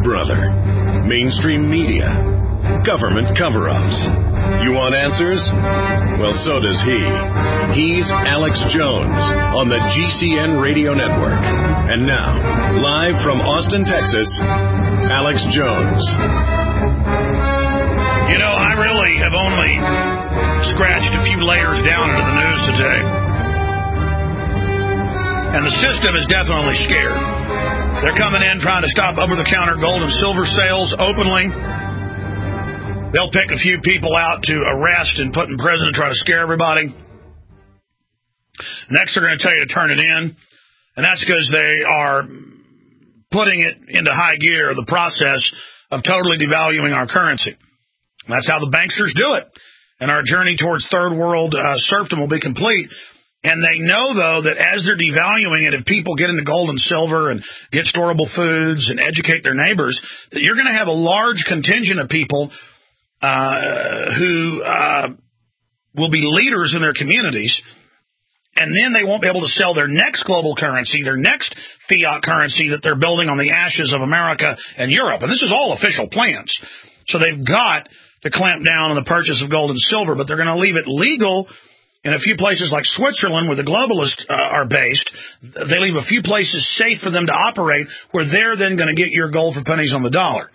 brother. Mainstream media. Government cover-ups. You want answers? Well, so does he. He's Alex Jones on the GCN Radio Network. And now, live from Austin, Texas, Alex Jones. You know, I really have only scratched a few layers down into the news today. And the system is definitely scared. They're coming in trying to stop over-the-counter gold and silver sales openly. They'll pick a few people out to arrest and put in prison to try to scare everybody. Next, they're going to tell you to turn it in. And that's because they are putting it into high gear, the process of totally devaluing our currency. That's how the banksters do it. And our journey towards third world serfdom will be complete. And they know, though, that as they're devaluing it, if people get into gold and silver and get storable foods and educate their neighbors, that you're going to have a large contingent of people who will be leaders in their communities, and then they won't be able to sell their next global currency, their next fiat currency that they're building on the ashes of America and Europe. And this is all official plans. So they've got to clamp down on the purchase of gold and silver, but they're going to leave it legal in a few places like Switzerland, where the globalists are based. They leave a few places safe for them to operate, where they're then going to get your gold for pennies on the dollar.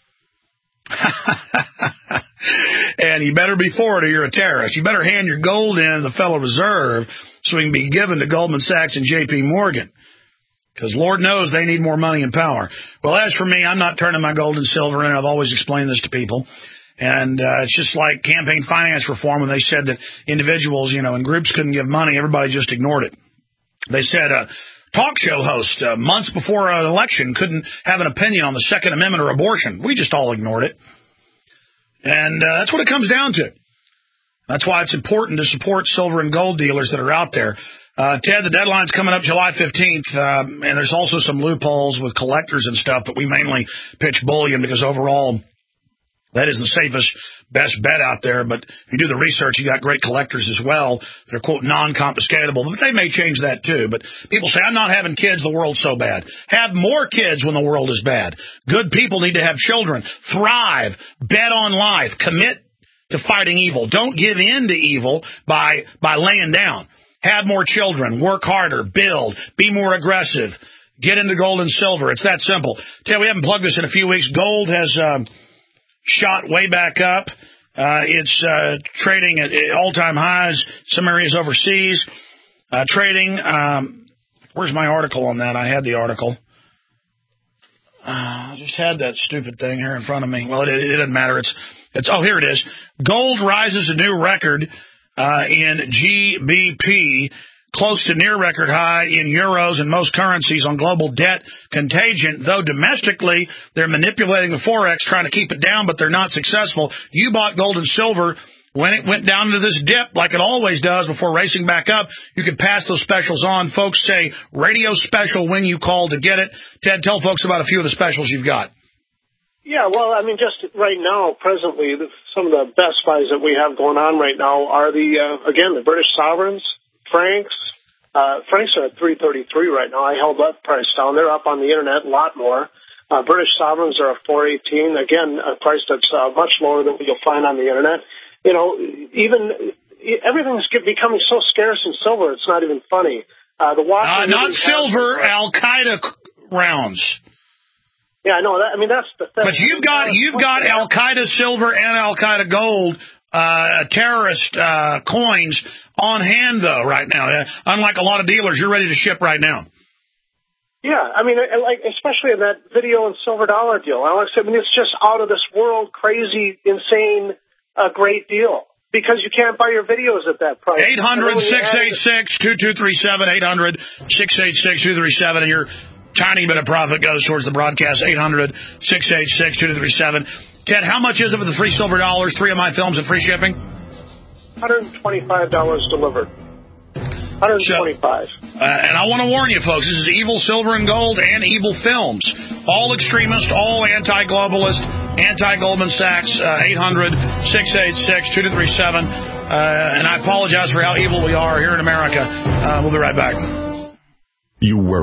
And you better be for it or you're a terrorist. You better hand your gold in to the Federal Reserve so it can be given to Goldman Sachs and J.P. Morgan. Because Lord knows they need more money and power. Well, as for me, I'm not turning my gold and silver in. I've always explained this to people. And it's just like campaign finance reform when they said that individuals, and groups couldn't give money. Everybody just ignored it. They said talk show host months before an election couldn't have an opinion on the Second Amendment or abortion. We just all ignored it. And that's what it comes down to. That's why it's important to support silver and gold dealers that are out there. Ted, the deadline's coming up July 15th, and there's also some loopholes with collectors and stuff, but we mainly pitch bullion because overall that is the safest, best bet out there. But if you do the research, you got great collectors as well that are, quote, non-confiscatable. But they may change that, too. But people say, I'm not having kids, the world's so bad. Have more kids when the world is bad. Good people need to have children. Thrive. Bet on life. Commit to fighting evil. Don't give in to evil by laying down. Have more children. Work harder. Build. Be more aggressive. Get into gold and silver. It's that simple. Tell you, we haven't plugged this in a few weeks. Gold has shot way back up. It's trading at all-time highs, some areas overseas. Trading, where's my article on that? I had the article. I just had that stupid thing here in front of me. Well, it doesn't matter. Oh, here it is. Gold rises a new record in GBP, close to near record high in euros and most currencies on global debt contagion, though domestically they're manipulating the Forex, trying to keep it down, but they're not successful. You bought gold and silver when it went down to this dip, like it always does, before racing back up. You could pass those specials on. Folks say radio special when you call to get it. Ted, tell folks about a few of the specials you've got. Yeah, well, I mean, just right now, presently, some of the best buys that we have going on right now are the British sovereigns, francs. Francs are at 333 right now. I held that price down. They're up on the internet a lot more. British sovereigns are at 418. Again, a price that's much lower than what you'll find on the internet. Even everything's becoming so scarce in silver, it's not even funny. Not silver, Al-Qaeda rounds. Yeah, I know that. I mean, that's the thing. But you've got Al-Qaeda silver and Al-Qaeda gold terrorist coins on hand, though, right now. Unlike a lot of dealers, you're ready to ship right now. Yeah, I mean, especially in that video and silver dollar deal. Alex, I mean, it's just out of this world, crazy, insane, great deal. Because you can't buy your videos at that price. 800-686-2237, 800-686-2237, and your tiny bit of profit goes towards the broadcast, 800-686-2237. Ted, how much is it for the free silver dollars, 3 of my films, and free shipping? $125 delivered. $125. And I want to warn you, folks, this is evil silver and gold and evil films. All extremist, all anti-globalist, anti-Goldman Sachs, 800-686-2237. And I apologize for how evil we are here in America. We'll be right back. You worry.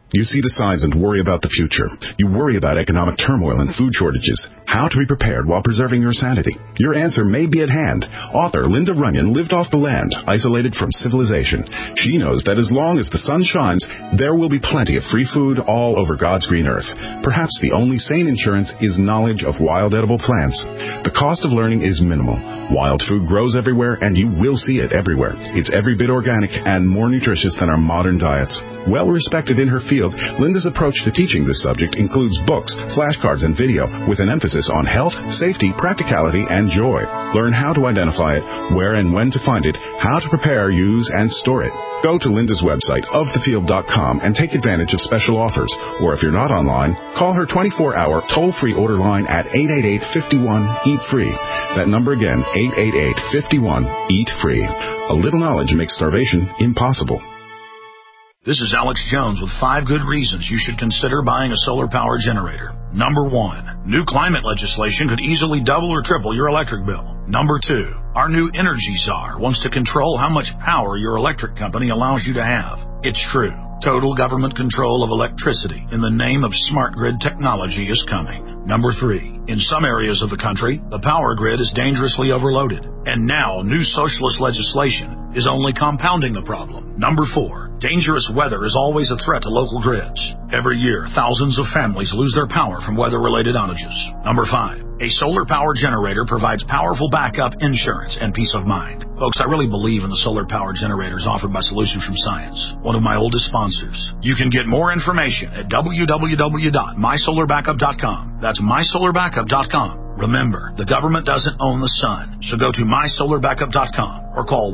You see the signs and worry about the future. You worry about economic turmoil and food shortages. How to be prepared while preserving your sanity. Your answer may be at hand. Author Linda Runyon lived off the land, isolated from civilization. She knows that as long as the sun shines, there will be plenty of free food all over God's green earth. Perhaps the only sane insurance is knowledge of wild edible plants. The cost of learning is minimal. Wild food grows everywhere, and you will see it everywhere. It's every bit organic and more nutritious than our modern diets. Well respected in her field, Linda's approach to teaching this subject includes books, flashcards, and video with an emphasis on health, safety, practicality, and joy. Learn how to identify it, where and when to find it, how to prepare, use, and store it. Go to Linda's website, ofthefield.com, and take advantage of special offers. Or if you're not online, call her 24-hour toll-free order line at 888-51-EAT-FREE. That number again, 888-51-EAT-FREE. A little knowledge makes starvation impossible. This is Alex Jones with 5 good reasons you should consider buying a solar power generator. Number 1, new climate legislation could easily double or triple your electric bill. Number 2, our new energy czar wants to control how much power your electric company allows you to have. It's true. Total government control of electricity in the name of smart grid technology is coming. Number 3, in some areas of the country, the power grid is dangerously overloaded. And now, new socialist legislation is only compounding the problem. Number 4, dangerous weather is always a threat to local grids. Every year, thousands of families lose their power from weather-related outages. Number 5, a solar power generator provides powerful backup, insurance, and peace of mind. Folks, I really believe in the solar power generators offered by Solutions from Science, one of my oldest sponsors. You can get more information at www.mysolarbackup.com. That's mysolarbackup.com. Remember, the government doesn't own the sun, so go to mysolarbackup.com or call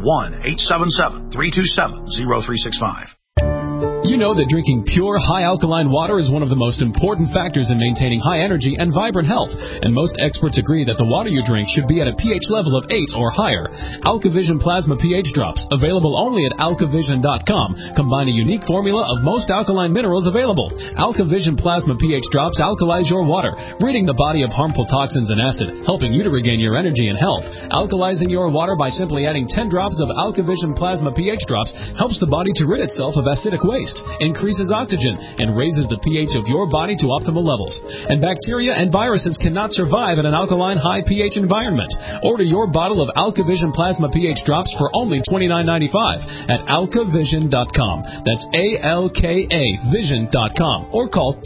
1-877-327-0365. You know that drinking pure, high-alkaline water is one of the most important factors in maintaining high energy and vibrant health, and most experts agree that the water you drink should be at a pH level of 8 or higher. AlkaVision Plasma pH Drops, available only at alkavision.com, combine a unique formula of most alkaline minerals available. AlkaVision Plasma pH Drops alkalize your water, ridding the body of harmful toxins and acid, helping you to regain your energy and health. Alkalizing your water by simply adding 10 drops of AlkaVision Plasma pH Drops helps the body to rid itself of acidic waste, increases oxygen, and raises the pH of your body to optimal levels. And bacteria and viruses cannot survive in an alkaline high pH environment. Order your bottle of AlkaVision Plasma pH Drops for only $29.95 at alkavision.com. That's ALKA Vision.com, or call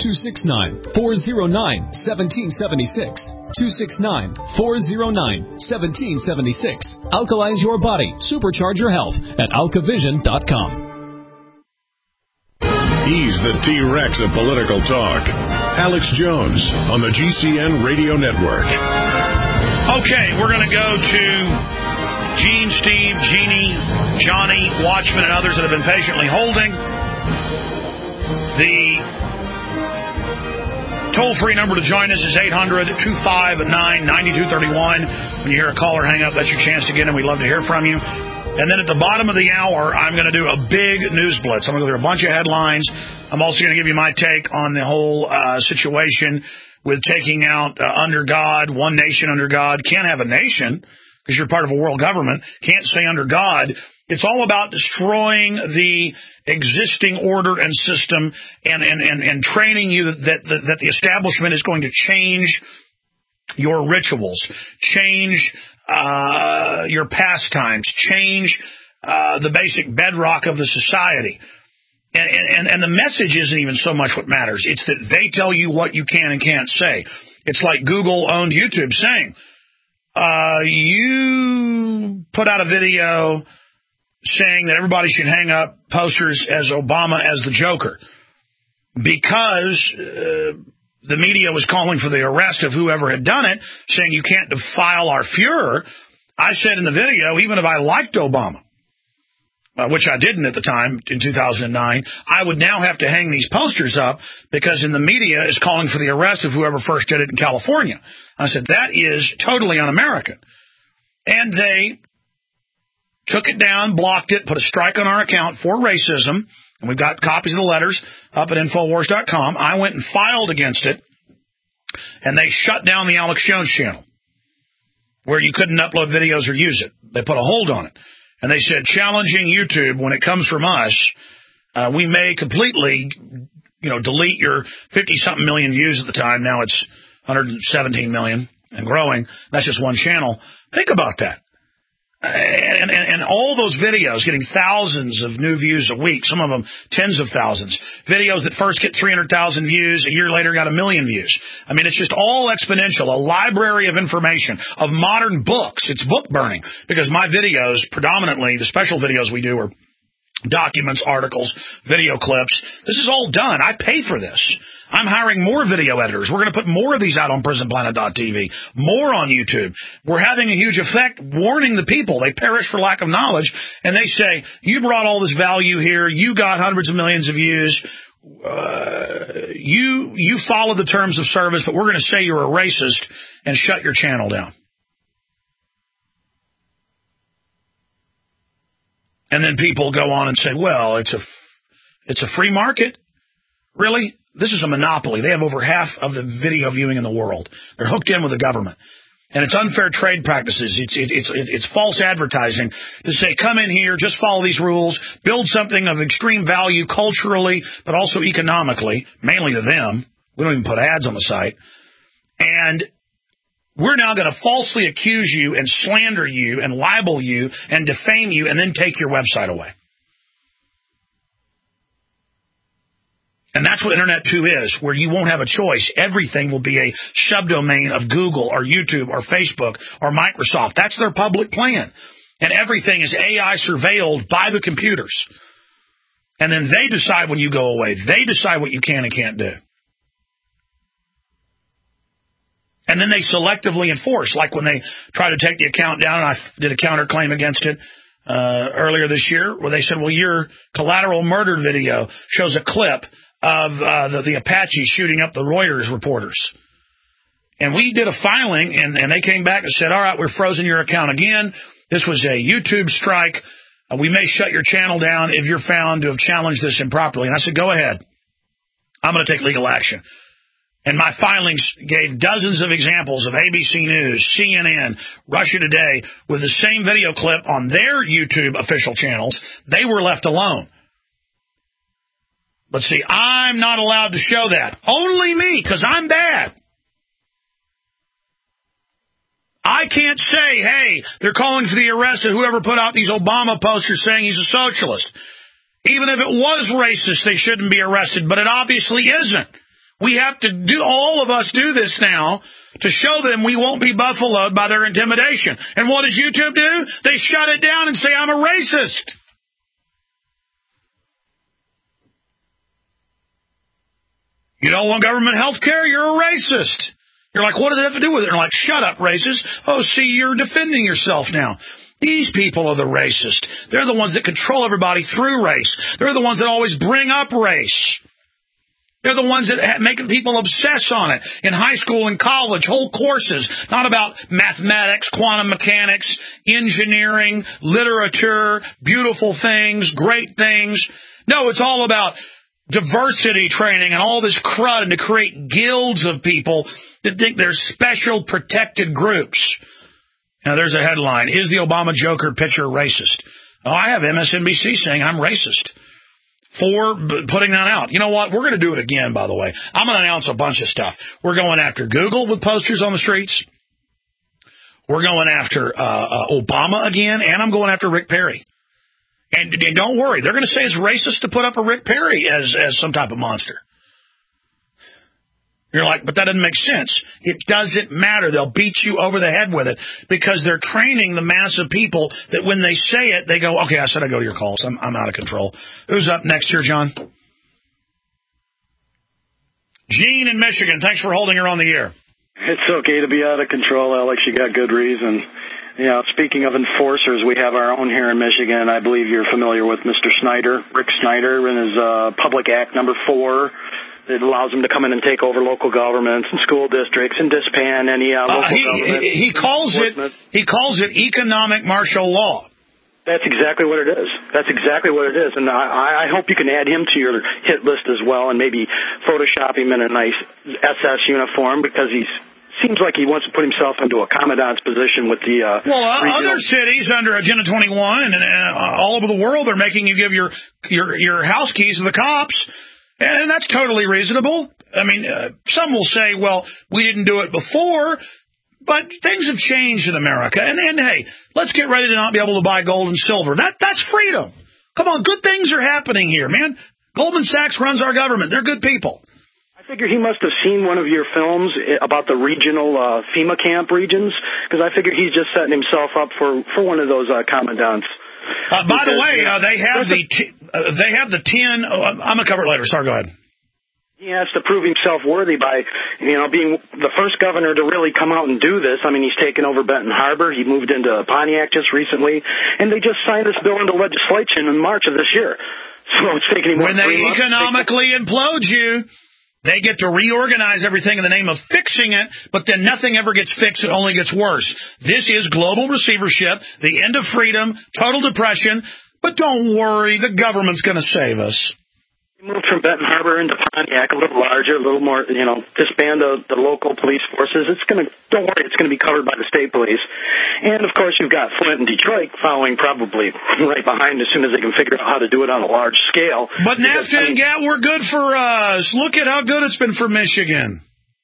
269-409-1776. 269-409-1776. Alkalize your body. Supercharge your health at alkavision.com. He's the T-Rex of political talk. Alex Jones on the GCN Radio Network. Okay, we're going to go to Gene, Steve, Jeannie, Johnny, Watchman, and others that have been patiently holding. The toll-free number to join us is 800-259-9231. When you hear a caller hang up, that's your chance to get in. We'd love to hear from you. And then at the bottom of the hour, I'm going to do a big news blitz. I'm going to go through a bunch of headlines. I'm also going to give you my take on the whole situation with taking out under God, one nation under God. Can't have a nation because you're part of a world government. Can't say under God. It's all about destroying the existing order and system and training you that the establishment is going to change your rituals, change your pastimes, change the basic bedrock of the society. And the message isn't even so much what matters. It's that they tell you what you can and can't say. It's like Google owned YouTube saying, you put out a video saying that everybody should hang up posters as Obama as the Joker because the media was calling for the arrest of whoever had done it, saying you can't defile our Fuhrer. I said in the video, even if I liked Obama, which I didn't at the time in 2009, I would now have to hang these posters up because in the media is calling for the arrest of whoever first did it in California. I said, that is totally un-American. And they took it down, blocked it, put a strike on our account for racism. And we've got copies of the letters up at Infowars.com. I went and filed against it, and they shut down the Alex Jones channel, where you couldn't upload videos or use it. They put a hold on it. And they said, challenging YouTube, when it comes from us, we may completely delete your 50-something million views at the time. Now it's 117 million and growing. That's just one channel. Think about that. And all those videos getting thousands of new views a week, some of them tens of thousands. Videos that first get 300,000 views, a year later got 1 million views. I mean, it's just all exponential, a library of information, of modern books. It's book burning because my videos, predominantly, the special videos we do are documents, articles, video clips. This is all done. I pay for this. I'm hiring more video editors. We're going to put more of these out on PrisonPlanet.tv, more on YouTube. We're having a huge effect warning the people. They perish for lack of knowledge, and they say, you brought all this value here. You got hundreds of millions of views. You follow the terms of service, but we're going to say you're a racist and shut your channel down. And then people go on and say, well, it's a free market. Really? This is a monopoly. They have over half of the video viewing in the world. They're hooked in with the government. And it's unfair trade practices. It's false advertising to say, come in here, just follow these rules, build something of extreme value culturally, but also economically, mainly to them. We don't even put ads on the site. And we're now going to falsely accuse you and slander you and libel you and defame you and then take your website away. And that's what Internet 2 is, where you won't have a choice. Everything will be a subdomain of Google or YouTube or Facebook or Microsoft. That's their public plan. And everything is AI surveilled by the computers. And then they decide when you go away. They decide what you can and can't do. And then they selectively enforce, like when they try to take the account down, and I did a counterclaim against it earlier this year, where they said, well, your collateral murder video shows a clip of the Apaches shooting up the Reuters reporters. And we did a filing, and they came back and said, all right, we're frozen your account again. This was a YouTube strike. We may shut your channel down if you're found to have challenged this improperly. And I said, go ahead. I'm going to take legal action. And my filings gave dozens of examples of ABC News, CNN, Russia Today, with the same video clip on their YouTube official channels. They were left alone. But see, I'm not allowed to show that. Only me, because I'm bad. I can't say, hey, they're calling for the arrest of whoever put out these Obama posters saying he's a socialist. Even if it was racist, they shouldn't be arrested, but it obviously isn't. We have to do, all of us do this now to show them we won't be buffaloed by their intimidation. And what does YouTube do? They shut it down and say, I'm a racist. You don't want government health care? You're a racist. You're like, what does it have to do with it? They're like, shut up, racist. Oh, see, you're defending yourself now. These people are the racist. They're the ones that control everybody through race. They're the ones that always bring up race. They're the ones that make people obsess on it in high school and college, whole courses, not about mathematics, quantum mechanics, engineering, literature, beautiful things, great things. No, it's all about diversity training and all this crud, and to create guilds of people that think they're special protected groups. Now, there's a headline. Is the Obama Joker picture racist? Oh, I have MSNBC saying I'm racist for putting that out. You know what? We're going to do it again, by the way. I'm going to announce a bunch of stuff. We're going after Google with posters on the streets. We're going after Obama again, and I'm going after Rick Perry. And don't worry, they're going to say it's racist to put up a Rick Perry as some type of monster. You're like, but that doesn't make sense. It doesn't matter. They'll beat you over the head with it because they're training the mass of people that when they say it, they go, okay, I said I'd go to your calls. I'm out of control. Who's up next here, John? Gene in Michigan. Thanks for holding her on the air. It's okay to be out of control, Alex. You got good reason. You know, speaking of enforcers, we have our own here in Michigan. I believe you're familiar with Mr. Snyder, Rick Snyder, and his Public Act number 4. It allows them to come in and take over local governments and school districts and disband any local government. He calls it economic martial law. That's exactly what it is. That's exactly what it is. And I hope you can add him to your hit list as well, and maybe Photoshop him in a nice SS uniform, because seems like he wants to put himself into a commandant's position with the other cities under Agenda 21 and all over the world are making you give your house keys to the cops. And that's totally reasonable. I mean, some will say, well, we didn't do it before, but things have changed in America. And hey, let's get ready to not be able to buy gold and silver. That's freedom. Come on, good things are happening here, man. Goldman Sachs runs our government. They're good people. I figure he must have seen one of your films about the regional FEMA camp regions, because I figure he's just setting himself up for one of those commandants. By the way, they have the 10. I'm gonna cover it later. Sorry, go ahead. He has to prove himself worthy by, being the first governor to really come out and do this. I mean, he's taken over Benton Harbor. He moved into Pontiac just recently, and they just signed this bill into legislation in March of this year. So it's taking him when they economically implode you. They get to reorganize everything in the name of fixing it, but then nothing ever gets fixed. It only gets worse. This is global receivership, the end of freedom, total depression. But don't worry, the government's going to save us. We moved from Benton Harbor into Pontiac, a little larger, a little more, disband the local police forces. Don't worry, it's going to be covered by the state police. And, of course, you've got Flint and Detroit following probably right behind as soon as they can figure out how to do it on a large scale. But NAFTA and GATT were good for us. Look at how good it's been for Michigan.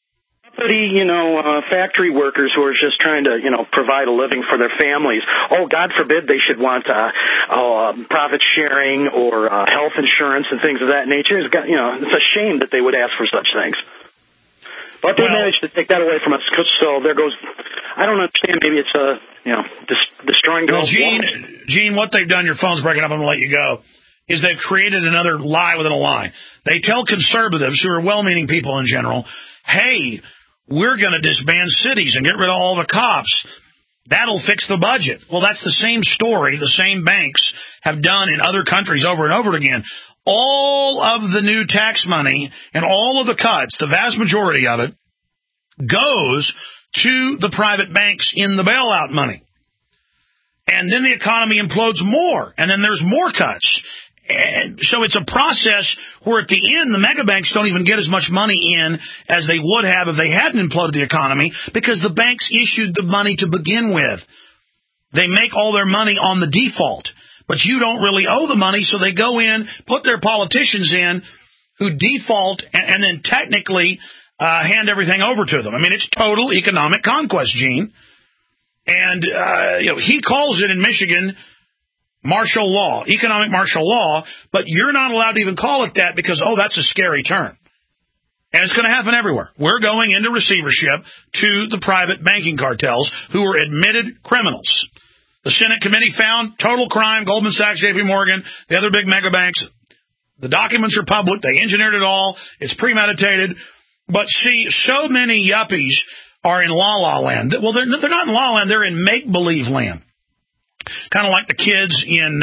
Factory workers who are just trying to, provide a living for their families. Oh, God forbid they should want profit sharing or health insurance and things of that nature. It's a shame that they would ask for such things. But they managed to take that away from us. So there goes. I don't understand. Maybe it's destroying. Well, Gene, what they've done. Your phone's breaking up. I'm going to let you go. Is they've created another lie within a lie. They tell conservatives, who are well-meaning people in general, hey, we're going to disband cities and get rid of all the cops. That'll fix the budget. Well, that's the same story the same banks have done in other countries over and over again. All of the new tax money and all of the cuts, the vast majority of it, goes to the private banks in the bailout money. And then the economy implodes more, and then there's more cuts. And so it's a process where at the end, the mega banks don't even get as much money in as they would have if they hadn't imploded the economy, because the banks issued the money to begin with. They make all their money on the default, but you don't really owe the money, so they go in, put their politicians in who default, and then technically hand everything over to them. I mean, it's total economic conquest, Gene. And he calls it in Michigan martial law, economic martial law, but you're not allowed to even call it that because, that's a scary term. And it's going to happen everywhere. We're going into receivership to the private banking cartels who are admitted criminals. The Senate committee found total crime, Goldman Sachs, JP Morgan, the other big mega banks. The documents are public. They engineered it all. It's premeditated. But see, so many yuppies are in la-la land. Well, they're not in la-la land. They're in make-believe land. Kind of like the kids in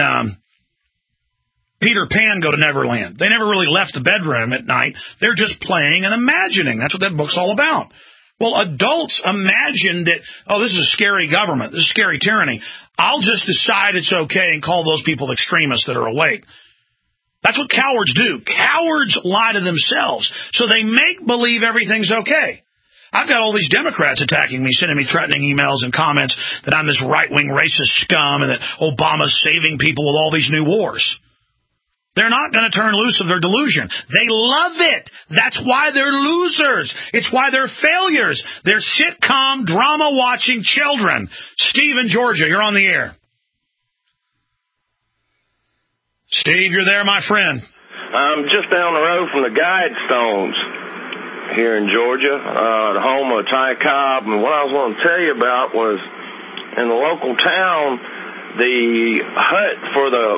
Peter Pan Go to Neverland. They never really left the bedroom at night. They're just playing and imagining. That's what that book's all about. Well, adults imagine that, this is a scary government. This is scary tyranny. I'll just decide it's okay and call those people extremists that are awake. That's what cowards do. Cowards lie to themselves. So they make believe everything's okay. I've got all these Democrats attacking me, sending me threatening emails and comments that I'm this right-wing racist scum and that Obama's saving people with all these new wars. They're not going to turn loose of their delusion. They love it. That's why they're losers. It's why they're failures. They're sitcom, drama-watching children. Steve in Georgia, you're on the air. Steve, you're there, my friend. I'm just down the road from the Guidestones here in Georgia, the home of Ty Cobb. And what I was going to tell you about was in the local town, the hut for the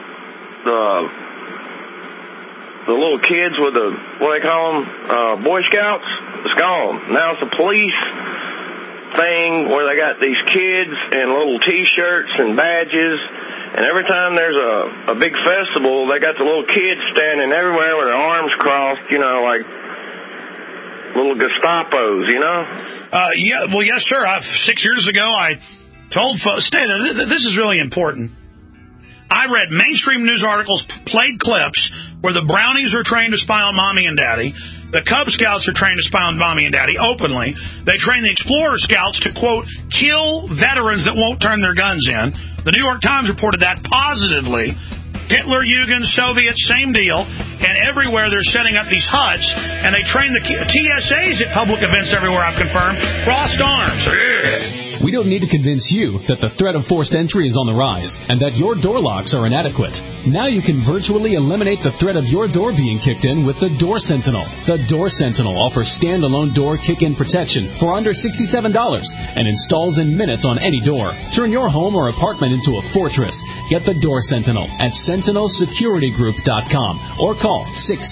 little kids with the, what they call them, Boy Scouts, it's gone. Now it's a police thing where they got these kids in little T-shirts and badges. And every time there's a big festival, they got the little kids standing everywhere with their arms crossed, like little Gestapos, Yes, sir. 6 years ago, I told folks, this is really important. I read mainstream news articles, played clips where the Brownies are trained to spy on Mommy and Daddy. The Cub Scouts are trained to spy on Mommy and Daddy openly. They train the Explorer Scouts to, quote, kill veterans that won't turn their guns in. The New York Times reported that positively. Hitler, Jugend, Soviet, same deal. And everywhere they're setting up these huts, and they train the TSAs at public events everywhere, I've confirmed. Crossed arms. We don't need to convince you that the threat of forced entry is on the rise and that your door locks are inadequate. Now you can virtually eliminate the threat of your door being kicked in with the Door Sentinel. The Door Sentinel offers standalone door kick-in protection for under $67 and installs in minutes on any door. Turn your home or apartment into a fortress. Get the Door Sentinel at sentinelsecuritygroup.com or call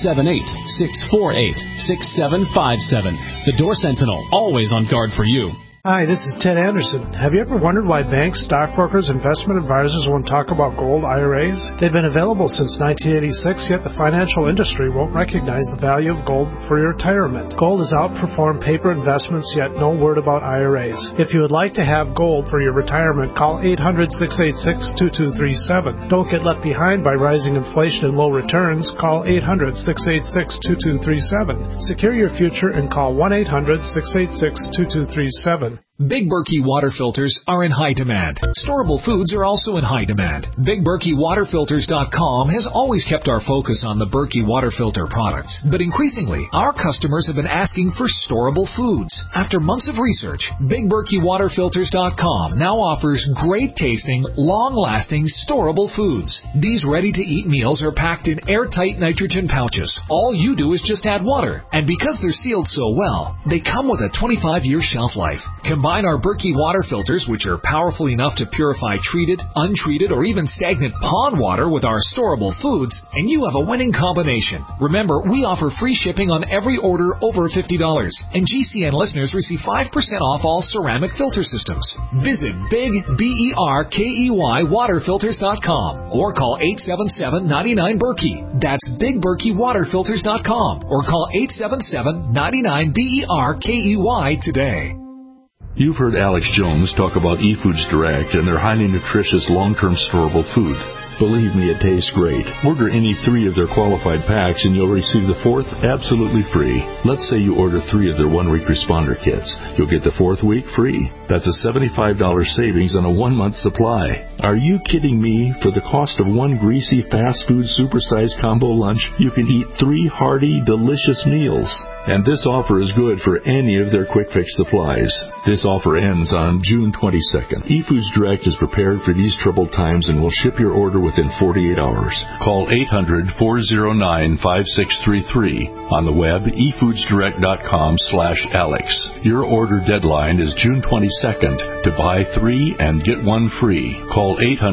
678-648-6757. The Door Sentinel, always on guard for you. Hi, this is Ted Anderson. Have you ever wondered why banks, stockbrokers, investment advisors won't talk about gold IRAs? They've been available since 1986, yet the financial industry won't recognize the value of gold for your retirement. Gold has outperformed paper investments, yet no word about IRAs. If you would like to have gold for your retirement, call 800-686-2237. Don't get left behind by rising inflation and low returns. Call 800-686-2237. Secure your future and call 1-800-686-2237. Big Berkey water filters are in high demand. Storable foods are also in high demand. BigBerkeyWaterFilters.com has always kept our focus on the Berkey water filter products, but increasingly, our customers have been asking for storable foods. After months of research, BigBerkeyWaterFilters.com now offers great-tasting, long-lasting, storable foods. These ready-to-eat meals are packed in airtight nitrogen pouches. All you do is just add water, and because they're sealed so well, they come with a 25-year shelf life. Combine our Berkey water filters, which are powerful enough to purify treated, untreated, or even stagnant pond water with our storable foods, and you have a winning combination. Remember, we offer free shipping on every order over $50, and GCN listeners receive 5% off all ceramic filter systems. Visit BigBerkeyWaterFilters.com or call 877-99-BERKEY. That's BigBerkeyWaterFilters.com or call 877-99-BERKEY today. You've heard Alex Jones talk about eFoods Direct and their highly nutritious long-term storable food. Believe me, it tastes great. Order any 3 of their qualified packs and you'll receive the 4th absolutely free. Let's say you order 3 of their 1-week responder kits. You'll get the 4th week free. That's a $75 savings on a 1-month supply. Are you kidding me? For the cost of 1 greasy fast food supersized combo lunch, you can eat 3 hearty, delicious meals. And this offer is good for any of their quick fix supplies. This offer ends on June 22nd. eFoods Direct is prepared for these troubled times and will ship your order within 48 hours. Call 800-409-5633. On the web, efoodsdirect.com/Alex. Your order deadline is June 22nd. To buy 3 and get 1 free, call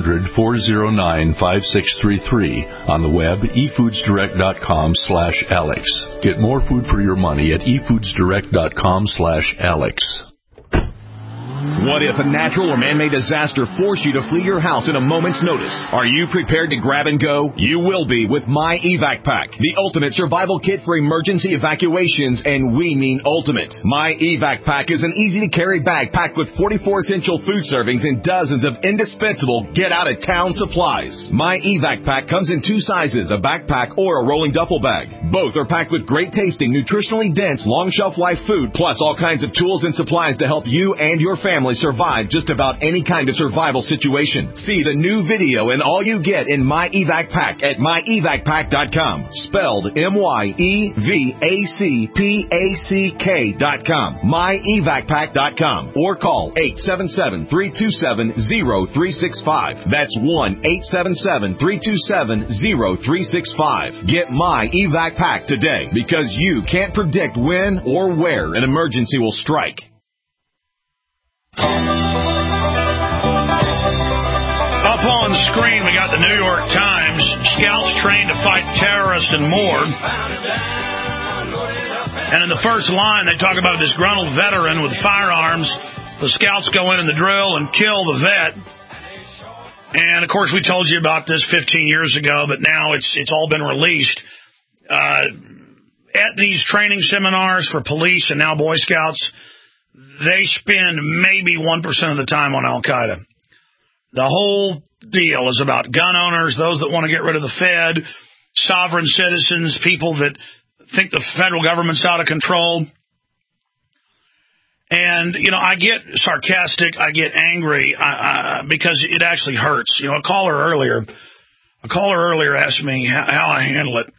800-409-5633. On the web, efoodsdirect.com/Alex. Get more food for your money at efoodsdirect.com/Alex. What if a natural or man-made disaster forced you to flee your house at a moment's notice? Are you prepared to grab and go? You will be with My Evac Pack, the ultimate survival kit for emergency evacuations, and we mean ultimate. My Evac Pack is an easy-to-carry bag packed with 44 essential food servings and dozens of indispensable get-out-of-town supplies. My Evac Pack comes in 2 sizes, a backpack or a rolling duffel bag. Both are packed with great-tasting, nutritionally dense, long-shelf-life food, plus all kinds of tools and supplies to help you and your family survive just about any kind of survival situation. See the new video and all you get in My Evac Pack at myevacpack.com. Spelled MYEVACPACK.com. myevacpack.com or call 877-327-0365. That's 1-877-327-0365. Get My Evac Pack today because you can't predict when or where an emergency will strike. Up on the screen, we got the New York Times. Scouts trained to fight terrorists and more. And in the first line, they talk about a disgruntled veteran with firearms. The scouts go in the drill and kill the vet. And, of course, we told you about this 15 years ago, but now it's all been released. At these training seminars for police and now Boy Scouts, they spend maybe 1% of the time on Al-Qaeda. The whole deal is about gun owners, those that want to get rid of the Fed, sovereign citizens, people that think the federal government's out of control. And, I get sarcastic, I get angry because it actually hurts. A caller earlier, A caller earlier asked me how I handle it.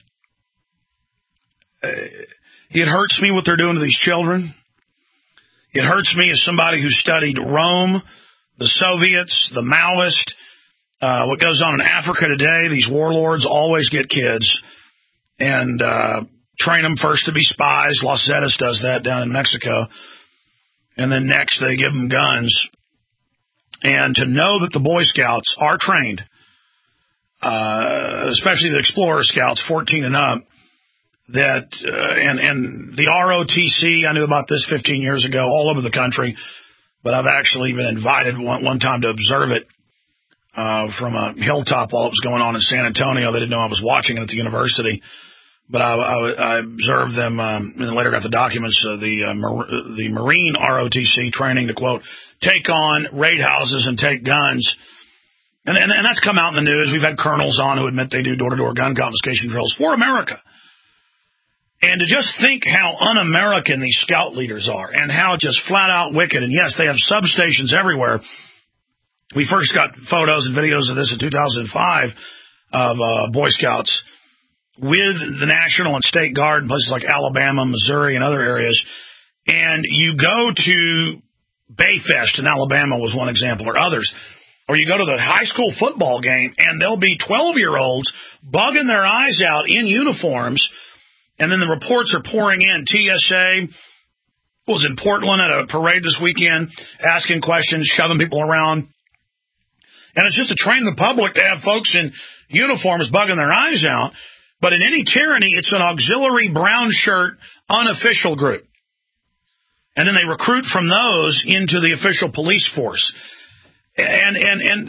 It hurts me what they're doing to these children. It hurts me as somebody who studied Rome, the Soviets, the Maoists, what goes on in Africa today. These warlords always get kids and train them first to be spies. Los Zetas does that down in Mexico. And then next they give them guns. And to know that the Boy Scouts are trained, especially the Explorer Scouts, 14 and up, that and the ROTC, I knew about this 15 years ago, all over the country, but I've actually been invited one time to observe it from a hilltop while it was going on in San Antonio. They didn't know I was watching it at the university, but I observed them and later got the documents of the Marine ROTC training to, quote, take on raid houses and take guns. And that's come out in the news. We've had colonels on who admit they do door-to-door gun confiscation drills for America. And to just think how un-American these scout leaders are and how just flat-out wicked. And, yes, they have substations everywhere. We first got photos and videos of this in 2005 of Boy Scouts with the National and State Guard in places like Alabama, Missouri, and other areas. And you go to Bayfest in Alabama was one example, or others. Or you go to the high school football game, and there'll be 12-year-olds bugging their eyes out in uniforms. And then the reports are pouring in. TSA was in Portland at a parade this weekend, asking questions, shoving people around. And it's just to train the public to have folks in uniforms bugging their eyes out. But in any tyranny, it's an auxiliary brown shirt unofficial group. And then they recruit from those into the official police force. And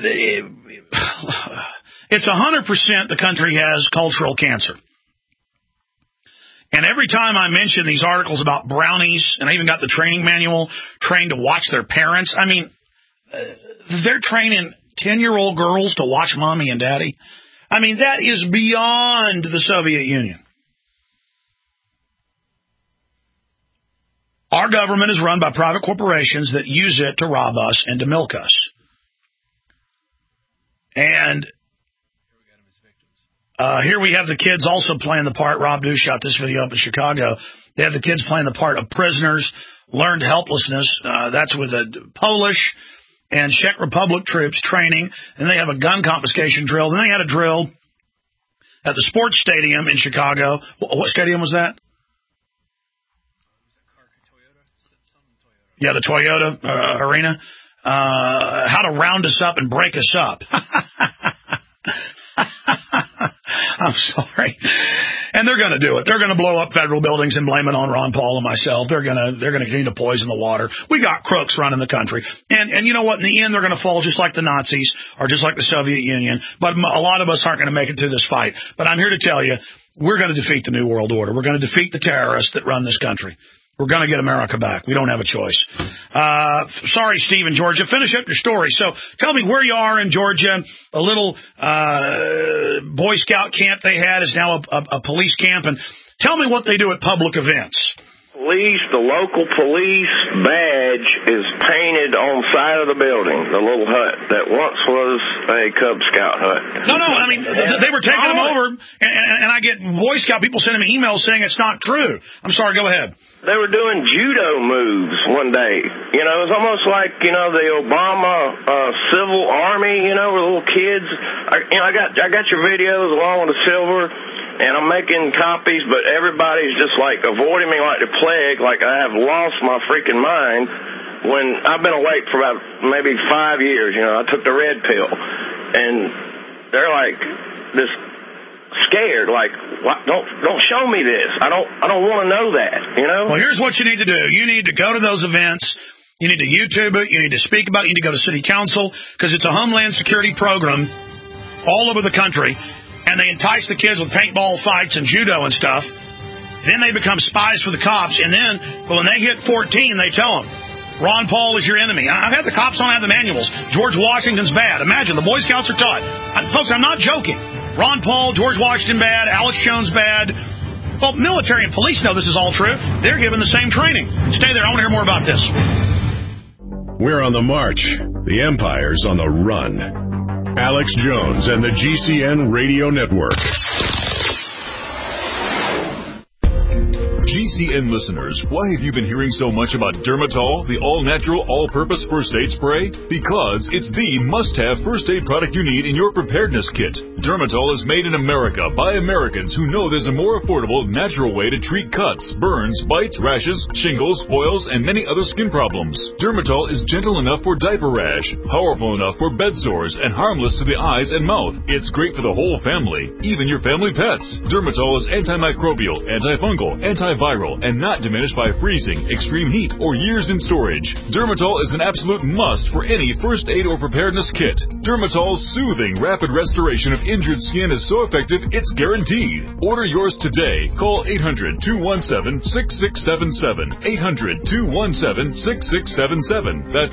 it's 100% the country has cultural cancer. And every time I mention these articles about brownies, and I even got the training manual, trained to watch their parents. I mean, they're training 10-year-old girls to watch mommy and daddy. I mean, that is beyond the Soviet Union. Our government is run by private corporations that use it to rob us and to milk us. And here we have the kids also playing the part. Rob Dew shot this video up in Chicago. They have the kids playing the part of prisoners, learned helplessness. That's with the Polish and Czech Republic troops training. And they have a gun confiscation drill. Then they had a drill at the sports stadium in Chicago. What stadium was that? Yeah, the Toyota Arena. How to round us up and break us up. I'm sorry. And they're going to do it. They're going to blow up federal buildings and blame it on Ron Paul and myself. They're going to continue to poison the water. We got crooks running the country. And you know what? In the end, they're going to fall just like the Nazis or just like the Soviet Union. But a lot of us aren't going to make it through this fight. But I'm here to tell you, we're going to defeat the New World Order. We're going to defeat the terrorists that run this country. We're going to get America back. We don't have a choice. Sorry, Steve in Georgia. Finish up your story. So tell me where you are in Georgia. A little Boy Scout camp they had is now a police camp. And tell me what they do at public events. The local police badge is painted on the side of the building, the little hut that once was a Cub Scout hut. No, I mean, they were taking them over, and I get Boy Scout people sending me emails saying it's not true. I'm sorry, go ahead. They were doing judo moves one day. You know, it was almost like, you know, the Obama civil army, you know, where little kids. I got your videos along with the silver, and I'm making copies, but everybody's just like avoiding me like the plague, like I have lost my freaking mind when I've been awake for about maybe 5 years. You know, I took the red pill, and they're like this scared, like, don't show me this. I don't want to know that, you know? Well, here's what you need to do. You need to go to those events. You need to YouTube it. You need to speak about it. You need to go to city council because it's a Homeland Security program all over the country. And they entice the kids with paintball fights and judo and stuff. Then they become spies for the cops. And then, when they hit 14, they tell them, Ron Paul is your enemy. I've had the cops on have the manuals. George Washington's bad. Imagine, the Boy Scouts are taught. Folks, I'm not joking. Ron Paul, George Washington bad, Alex Jones bad. Well, military and police know this is all true. They're given the same training. Stay there. I want to hear more about this. We're on the march. The Empire's on the run. Alex Jones and the GCN Radio Network. GCN listeners, why have you been hearing so much about Dermatol, the all-natural, all-purpose first aid spray? Because it's the must-have first aid product you need in your preparedness kit. Dermatol is made in America by Americans who know there's a more affordable, natural way to treat cuts, burns, bites, rashes, shingles, boils, and many other skin problems. Dermatol is gentle enough for diaper rash, powerful enough for bed sores, and harmless to the eyes and mouth. It's great for the whole family, even your family pets. Dermatol is antimicrobial, antifungal, antiviral, and not diminished by freezing, extreme heat, or years in storage. Dermatol is an absolute must for any first aid or preparedness kit. Dermatol's soothing, rapid restoration of injured skin is so effective, it's guaranteed. Order yours today. Call 800-217-6677. 800-217-6677. That's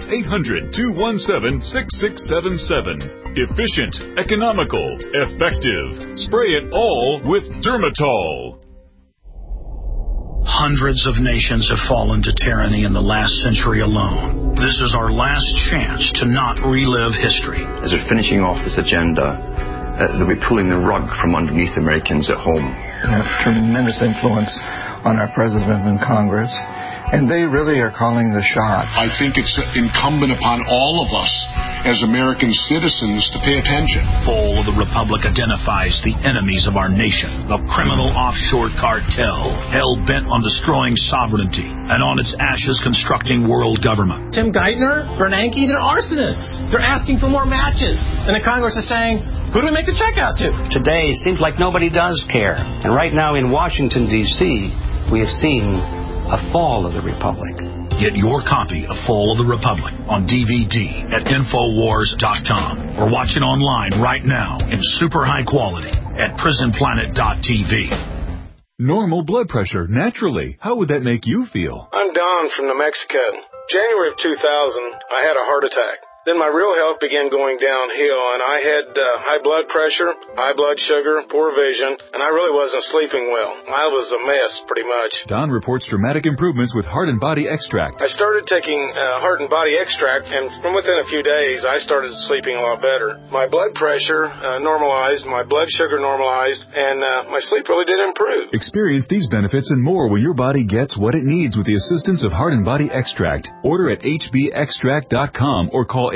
800-217-6677. Efficient, economical, effective. Spray it all with Dermatol. Hundreds of nations have fallen to tyranny in the last century alone. This is our last chance to not relive history. As we're finishing off this agenda, they'll be pulling the rug from underneath Americans at home. They have tremendous influence on our president and Congress, and they really are calling the shots. I think it's incumbent upon all of us as American citizens to pay attention. Fall of the Republic identifies the enemies of our nation, the criminal offshore cartel, hell-bent on destroying sovereignty, and on its ashes constructing world government. Tim Geithner, Bernanke, they're arsonists. They're asking for more matches. And the Congress is saying, who do we make the check out to? Today, it seems like nobody does care. And right now in Washington, D.C., we have seen a fall of the Republic. Get your copy of Fall of the Republic on DVD at Infowars.com or watch it online right now in super high quality at PrisonPlanet.tv. Normal blood pressure, naturally. How would that make you feel? I'm Don from New Mexico. January of 2000, I had a heart attack. Then my real health began going downhill, and I had high blood pressure, high blood sugar, poor vision, and I really wasn't sleeping well. I was a mess, pretty much. Don reports dramatic improvements with Heart and Body Extract. I started taking Heart and Body Extract, and from within a few days, I started sleeping a lot better. My blood pressure normalized, my blood sugar normalized, and my sleep really did improve. Experience these benefits and more when your body gets what it needs with the assistance of Heart and Body Extract. Order at hbextract.com or call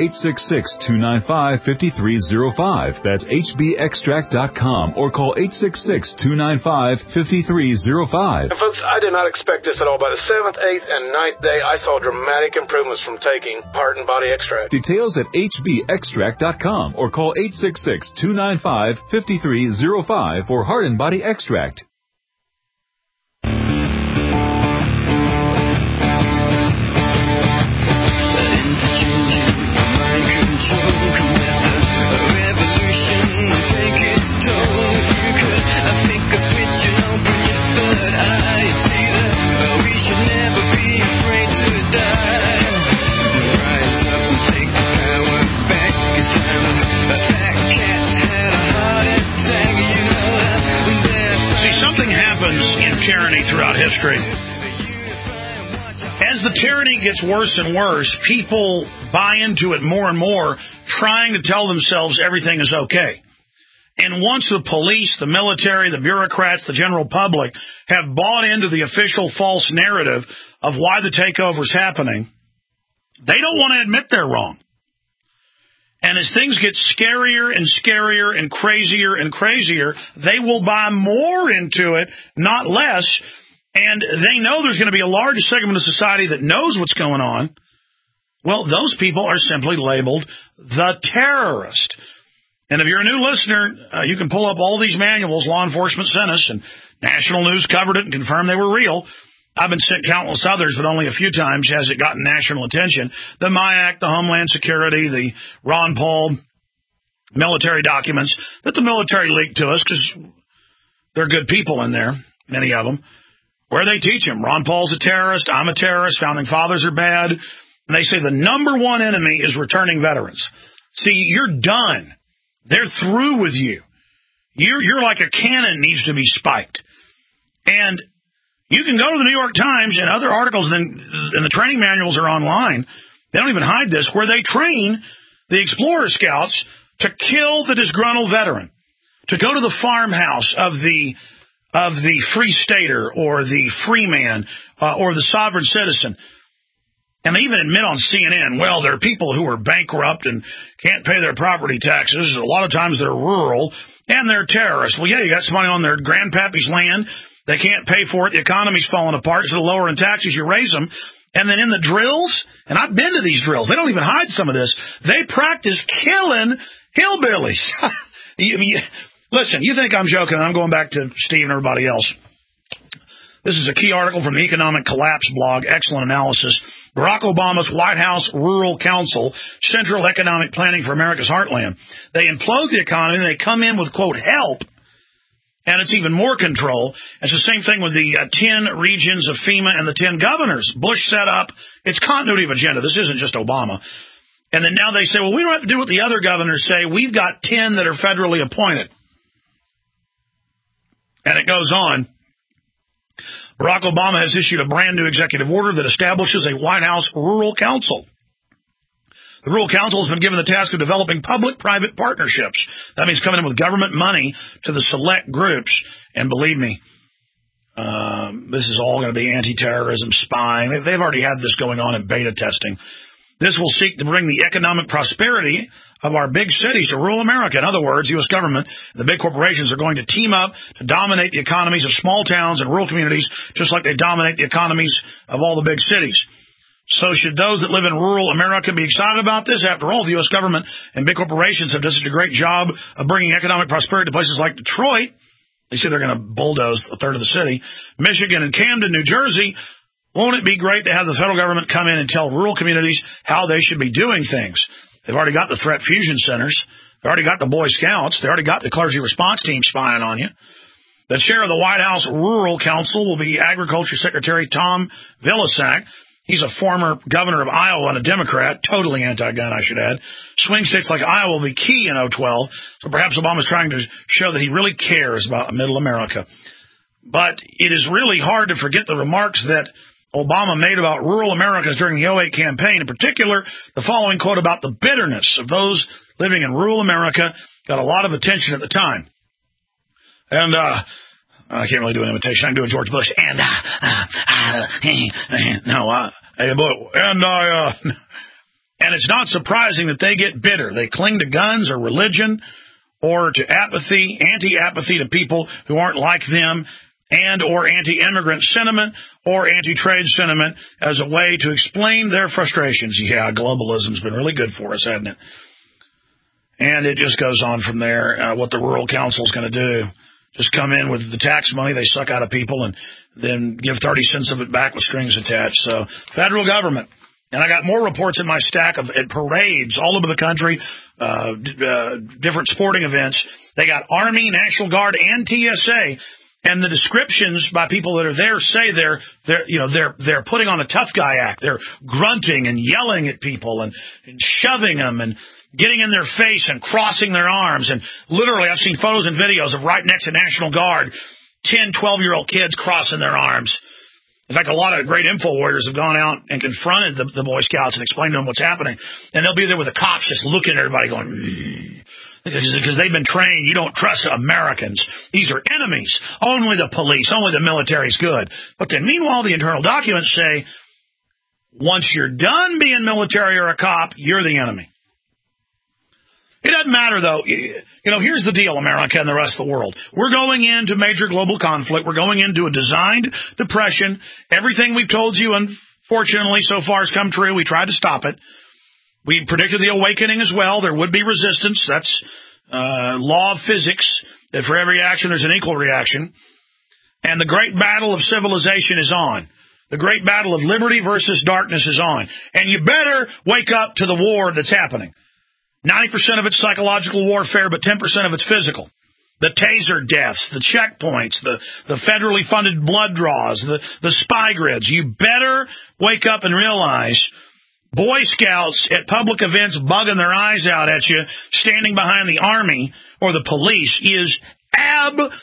866-295-5305. That's hbextract.com or call 866-295-5305. And folks, I did not expect this at all. By the 7th, 8th, and 9th day, I saw dramatic improvements from taking Heart and Body Extract. Details at hbextract.com or call 866-295-5305 for Heart and Body Extract. Tyranny throughout history. As the tyranny gets worse and worse, people buy into it more and more, trying to tell themselves everything is okay. And once the police, the military, the bureaucrats, the general public have bought into the official false narrative of why the takeover is happening, they don't want to admit they're wrong. And as things get scarier and scarier and crazier, they will buy more into it, not less. And they know there's going to be a large segment of society that knows what's going on. Well, those people are simply labeled the terrorist. And if you're a new listener, you can pull up all these manuals law enforcement sent us, and national news covered it and confirmed they were real. I've been sent countless others, but only a few times has it gotten national attention. The MIAC, the Homeland Security, the Ron Paul military documents that the military leaked to us because they're good people in there, many of them, where they teach them. Ron Paul's a terrorist, I'm a terrorist, founding fathers are bad. And they say the number one enemy is returning veterans. See, you're done. They're through with you. You're like a cannon needs to be spiked. And you can go to the New York Times and other articles, and the training manuals are online. They don't even hide this, where they train the Explorer Scouts to kill the disgruntled veteran, to go to the farmhouse of the free stater or the free man or the sovereign citizen. And they even admit on CNN, well, there are people who are bankrupt and can't pay their property taxes. A lot of times they're rural and they're terrorists. Well, yeah, you got somebody on their grandpappy's land. They can't pay for it. The economy's falling apart. So the lower in taxes, you raise them. And then in the drills, and I've been to these drills, they don't even hide some of this. They practice killing hillbillies. Listen, you think I'm joking. I'm going back to Steve and everybody else. This is a key article from the Economic Collapse blog. Excellent analysis. Barack Obama's White House Rural Council, Central Economic Planning for America's Heartland. They implode the economy, and they come in with, quote, help, and it's even more control. It's the same thing with the 10 regions of FEMA and the 10 governors. Bush set up. It's continuity of agenda. This isn't just Obama. And then now they say, well, we don't have to do what the other governors say. We've got 10 that are federally appointed. And it goes on. Barack Obama has issued a brand new executive order that establishes a White House Rural Council. The Rural Council has been given the task of developing public-private partnerships. That means coming in with government money to the select groups. And believe me, this is all going to be anti-terrorism, spying. They've already had this going on in beta testing. This will seek to bring the economic prosperity of our big cities to rural America. In other words, the U.S. government and the big corporations are going to team up to dominate the economies of small towns and rural communities, just like they dominate the economies of all the big cities. So should those that live in rural America be excited about this? After all, the U.S. government and big corporations have done such a great job of bringing economic prosperity to places like Detroit. They say they're going to bulldoze a third of the city. Michigan and Camden, New Jersey. Won't it be great to have the federal government come in and tell rural communities how they should be doing things? They've already got the threat fusion centers. They already got the Boy Scouts. They already got the clergy response team spying on you. The chair of the White House Rural Council will be Agriculture Secretary Tom Vilsack. He's a former governor of Iowa and a Democrat, totally anti-gun, I should add. Swing states like Iowa will be key in 2012, so perhaps Obama's trying to show that he really cares about middle America. But it is really hard to forget the remarks that Obama made about rural Americans during the 2008 campaign. In particular, the following quote about the bitterness of those living in rural America got a lot of attention at the time. And I can't really do an imitation. I can do a George Bush. And it's not surprising that they get bitter. They cling to guns or religion or to apathy, anti-apathy to people who aren't like them, and or anti-immigrant sentiment or anti-trade sentiment as a way to explain their frustrations. Yeah, globalism's been really good for us, hasn't it? And it just goes on from there. What the Rural Council's going to do, just come in with the tax money they suck out of people and then give 30 cents of it back with strings attached. So, federal government. And I got more reports in my stack at parades all over the country, different sporting events. They got Army, National Guard, and TSA. And the descriptions by people that are there say they're putting on a tough guy act. They're grunting and yelling at people and shoving them and getting in their face and crossing their arms. And literally, I've seen photos and videos of right next to National Guard, 10, 12-year-old kids crossing their arms. In fact, a lot of great info warriors have gone out and confronted the Boy Scouts and explained to them what's happening. And they'll be there with the cops just looking at everybody going, because they've been trained, you don't trust Americans. These are enemies. Only the police, only the military's good. But then meanwhile, the internal documents say, once you're done being military or a cop, you're the enemy. It doesn't matter, though. Here's the deal, America and the rest of the world. We're going into major global conflict. We're going into a designed depression. Everything we've told you, unfortunately, so far has come true. We tried to stop it. We predicted the awakening as well. There would be resistance. That's law of physics, that for every action there's an equal reaction. And the great battle of civilization is on. The great battle of liberty versus darkness is on. And you better wake up to the war that's happening. 90% of it's psychological warfare, but 10% of it's physical. The taser deaths, the checkpoints, the federally funded blood draws, the spy grids. You better wake up and realize Boy Scouts at public events bugging their eyes out at you, standing behind the Army or the police is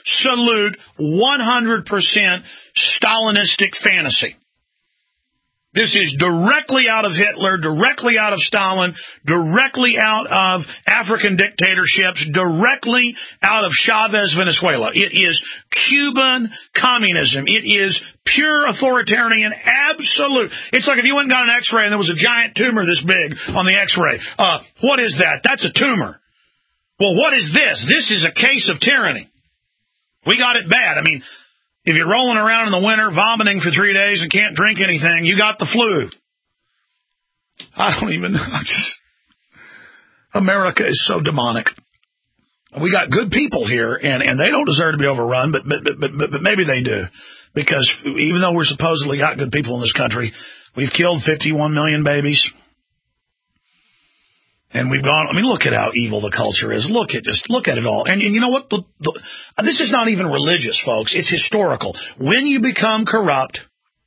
absolute 100% Stalinistic fantasy. This is directly out of Hitler, directly out of Stalin, directly out of African dictatorships, directly out of Chavez, Venezuela. It is Cuban communism. It is pure authoritarian, absolute. It's like if you went and got an X-ray and there was a giant tumor this big on the X-ray. What is that? That's a tumor. Well, what is this? This is a case of tyranny. We got it bad. I mean, if you're rolling around in the winter, vomiting for 3 days and can't drink anything, you got the flu. I don't even know. America is so demonic. We got good people here, and they don't deserve to be overrun, but maybe they do. Because even though we're supposedly got good people in this country, we've killed 51 million babies. And we've gone, I mean, look at how evil the culture is. Look at it all. And you know what? This is not even religious, folks. It's historical. When you become corrupt,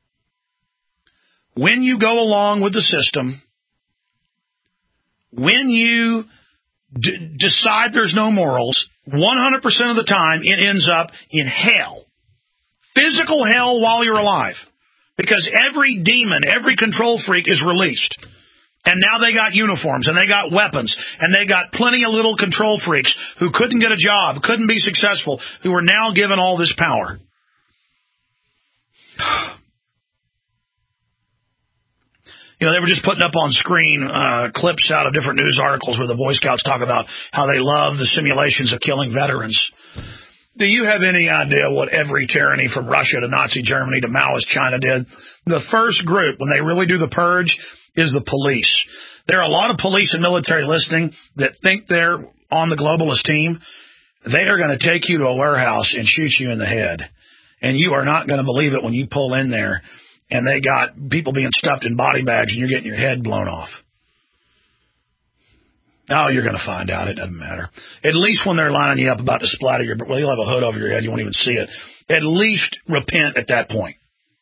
when you go along with the system, when you decide there's no morals, 100% of the time it ends up in hell. Physical hell while you're alive. Because every demon, every control freak is released. And now they got uniforms, and they got weapons, and they got plenty of little control freaks who couldn't get a job, couldn't be successful, who are now given all this power. You know, they were just putting up on screen clips out of different news articles where the Boy Scouts talk about how they love the simulations of killing veterans. Do you have any idea what every tyranny from Russia to Nazi Germany to Maoist China did? The first group, when they really do the purge, is the police. There are a lot of police and military listening that think they're on the globalist team. They are going to take you to a warehouse and shoot you in the head. And you are not going to believe it when you pull in there and they got people being stuffed in body bags and you're getting your head blown off. Oh, you're going to find out. It doesn't matter. At least when they're lining you up about to splatter you'll have a hood over your head. You won't even see it. At least repent at that point.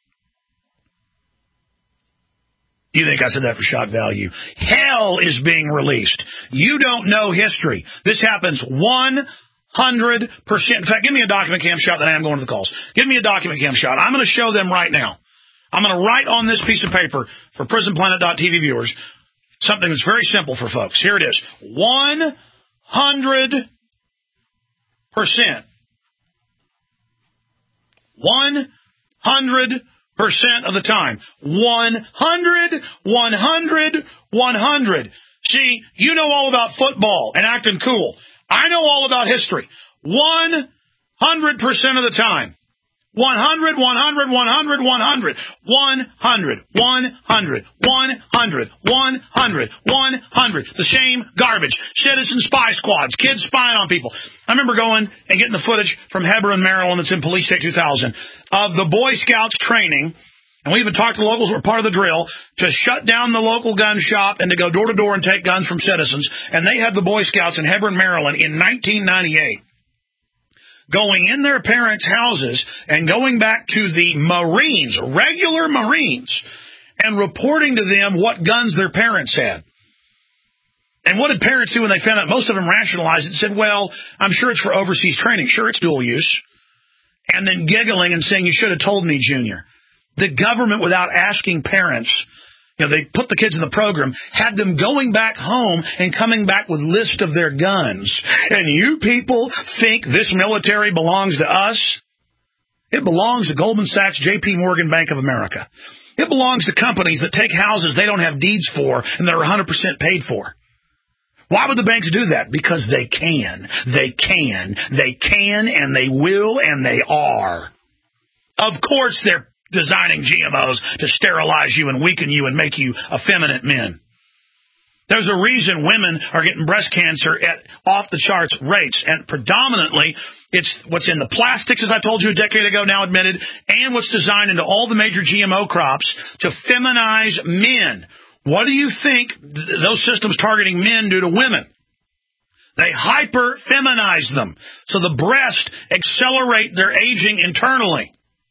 You think I said that for shock value? Hell is being released. You don't know history. This happens 100%. In fact, give me a document cam shot, then I am going to the calls. Give me a document cam shot. I'm going to show them right now. I'm going to write on this piece of paper for PrisonPlanet.tv viewers something that's very simple for folks. Here it is. 100%. 100% of the time. 100. See, you know all about football and acting cool. I know all about history. 100% of the time. 100. The same garbage. Citizen spy squads. Kids spying on people. I remember going and getting the footage from Hebron, Maryland, that's in Police State 2000, of the Boy Scouts training. And we even talked to locals who were part of the drill to shut down the local gun shop and to go door to door and take guns from citizens. And they had the Boy Scouts in Hebron, Maryland in 1998. Going in their parents' houses and going back to the Marines, regular Marines, and reporting to them what guns their parents had. And what did parents do when they found out? Most of them rationalized it and said, well, I'm sure it's for overseas training. Sure, it's dual use. And then giggling and saying, you should have told me, Junior. The government, without asking parents, they put the kids in the program, had them going back home and coming back with lists of their guns. And you people think this military belongs to us? It belongs to Goldman Sachs, J.P. Morgan, Bank of America. It belongs to companies that take houses they don't have deeds for and that are 100% paid for. Why would the banks do that? Because they can. They can, and they will, and they are. Of course they're designing GMOs to sterilize you and weaken you and make you effeminate men. There's a reason women are getting breast cancer at off-the-charts rates, and predominantly it's what's in the plastics, as I told you a decade ago, now admitted, and what's designed into all the major GMO crops to feminize men. What do you think those systems targeting men do to women? They hyper-feminize them, so the breast accelerate their aging internally.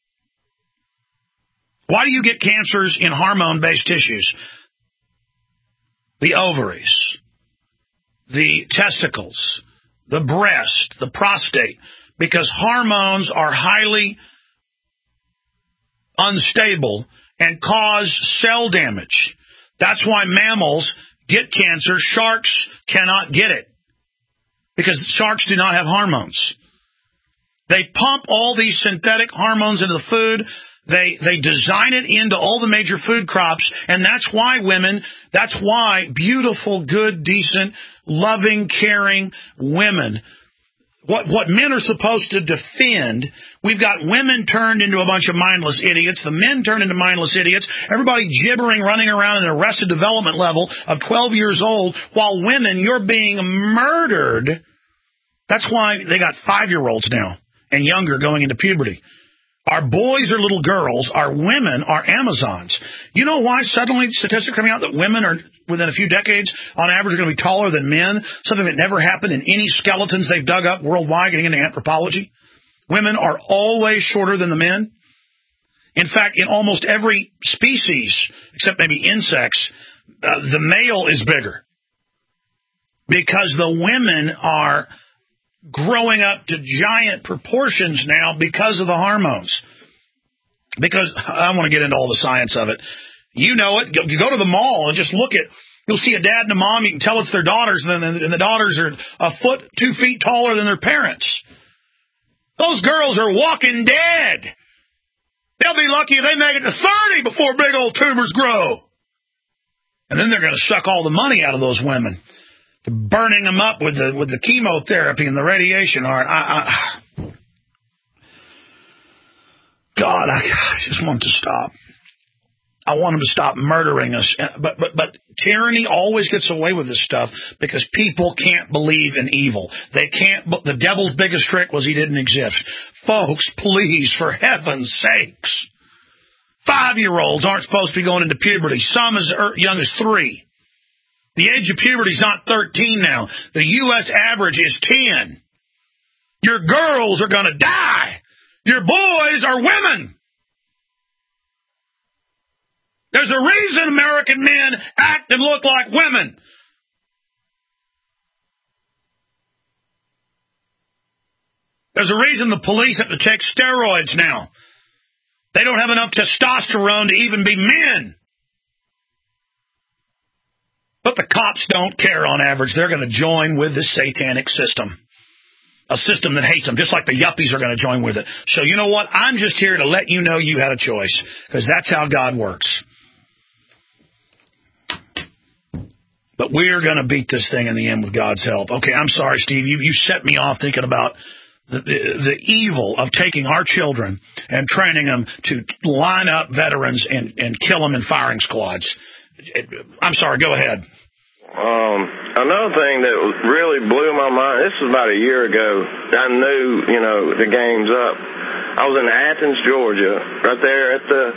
Why do you get cancers in hormone-based tissues? The ovaries, the testicles, the breast, the prostate, because hormones are highly unstable, and cause cell damage. That's why mammals get cancer. Sharks cannot get it because sharks do not have hormones. They pump all these synthetic hormones into the food. They design it into all the major food crops, and that's why beautiful, good, decent, loving, caring women, what men are supposed to defend, we've got women turned into a bunch of mindless idiots, the men turned into mindless idiots, everybody gibbering, running around at an arrested development level of 12 years old, while women, you're being murdered. That's why they got 5-year-olds now and younger going into puberty. Our boys are little girls. Our women are Amazons. You know why suddenly statistics are coming out that women are, within a few decades, on average, are going to be taller than men? Something that never happened in any skeletons they've dug up worldwide getting into anthropology. Women are always shorter than the men. In fact, in almost every species, except maybe insects, the male is bigger. Because the women are growing up to giant proportions now because of the hormones. Because I don't want to get into all the science of it. You know it. You go to the mall and just look at, you'll see a dad and a mom, you can tell it's their daughters, and the daughters are a foot, 2 feet taller than their parents. Those girls are walking dead. They'll be lucky if they make it to 30 before big old tumors grow. And then they're going to suck all the money out of those women. Burning them up with the chemotherapy and the radiation. God, I just want to stop. I want them to stop murdering us. But tyranny always gets away with this stuff because people can't believe in evil. They can't. The devil's biggest trick was he didn't exist. Folks, please, for heaven's sakes. 5-year-olds aren't supposed to be going into puberty. Some as young as 3. The age of puberty is not 13 now. The U.S. average is 10. Your girls are going to die. Your boys are women. There's a reason American men act and look like women. There's a reason the police have to take steroids now. They don't have enough testosterone to even be men. But the cops don't care on average. They're going to join with the satanic system. A system that hates them, just like the yuppies are going to join with it. So you know what? I'm just here to let you know you had a choice, because that's how God works. But we're going to beat this thing in the end with God's help. Okay, I'm sorry, Steve. You set me off thinking about the evil of taking our children and training them to line up veterans and kill them in firing squads. I'm sorry, go ahead. Another thing that really blew my mind, this was about a year ago, I knew, the game's up. I was in Athens, Georgia, right there at the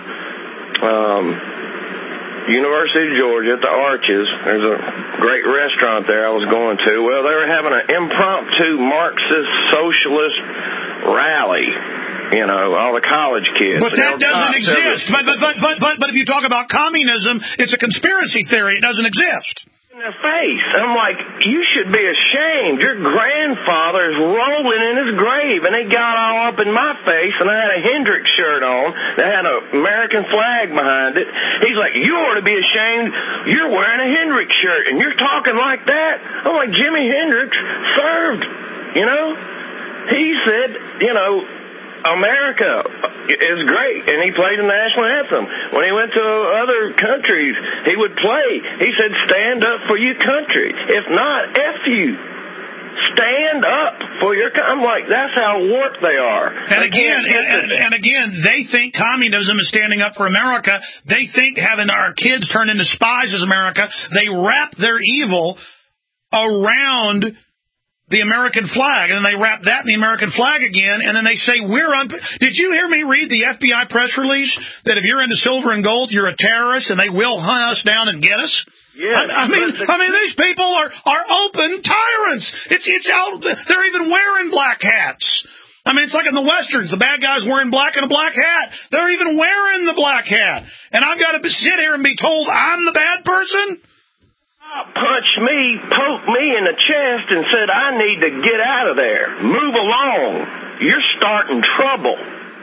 University of Georgia at the Arches. There's a great restaurant there I was going to. Well, they were having an impromptu Marxist socialist rally. All the college kids. But that doesn't exist. But if you talk about communism, it's a conspiracy theory. It doesn't exist. In their face. I'm like, you should be ashamed. Your grandfather is rolling in his grave. And they got all up in my face, and I had a Hendrix shirt on that had an American flag behind it. He's like, you ought to be ashamed. You're wearing a Hendrix shirt, and you're talking like that. I'm like, Jimi Hendrix served, He said, America is great, and he played the national anthem. When he went to other countries, he would play. He said, stand up for your country. If not, F you. Stand up for your country. I'm like, that's how warped they are. And again, they think communism is standing up for America. They think having our kids turn into spies is America. They wrap their evil around the American flag, and then they wrap that in the American flag again, and then they say Did you hear me read the FBI press release that if you're into silver and gold, you're a terrorist, and they will hunt us down and get us? Yes, I mean, these people are open tyrants. It's out. They're even wearing black hats. I mean, it's like in the Westerns, the bad guy's wearing black and a black hat. They're even wearing the black hat, and I've got to sit here and be told I'm the bad person? Punched me, poked me in the chest, and said, I need to get out of there. Move along. You're starting trouble.